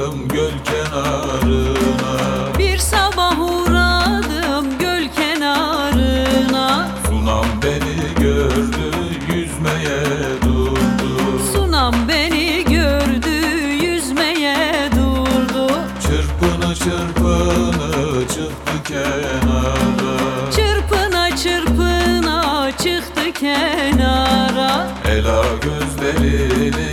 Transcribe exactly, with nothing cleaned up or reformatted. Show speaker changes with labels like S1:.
S1: uğradım göl kenarına.
S2: Bir sabah uğradım göl kenarına.
S1: Sunam beni gördü yüzmeye durdu.
S2: Sunam beni gördü yüzmeye durdu.
S1: Çırpını çırpını çıktı kenara.
S2: Çırpına çırpına çıktı kenara.
S1: Ela gözlerini